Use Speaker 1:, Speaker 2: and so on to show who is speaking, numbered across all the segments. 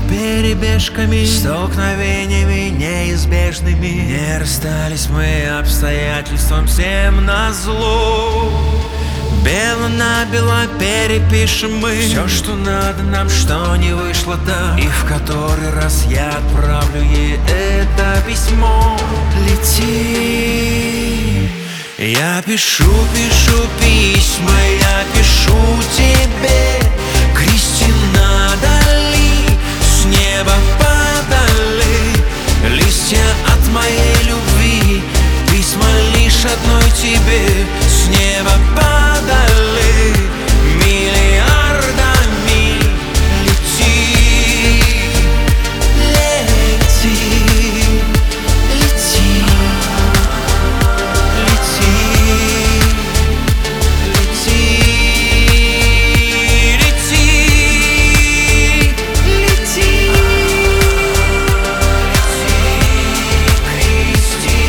Speaker 1: перебежками, столкновениями неизбежными. Не расстались мы обстоятельствам всем назло. Бело на бело перепишем мы все, что надо нам, что не вышло так. И в который раз я отправлю ей это письмо. Лети. Я пишу письма, я пишу тебе. Кристина Дали, с неба падали листья от моей любви. Письма лишь одной тебе с неба падали миллиардами. Лети, лети, лети, лети, лети, лети, лети, Кристи.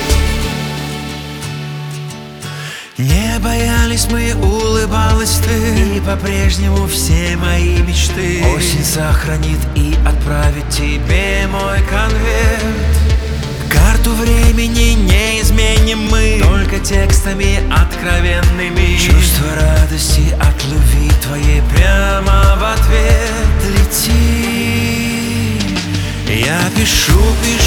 Speaker 1: Не боялись мы, улыбалась ты, и по-прежнему все мои мечты осень сохранит и отправит тебе мой конверт. Карту времени не изменим мы, только текстами откровенными. Чувство радости от любви твоей прямо в ответ. Лети. Я пишу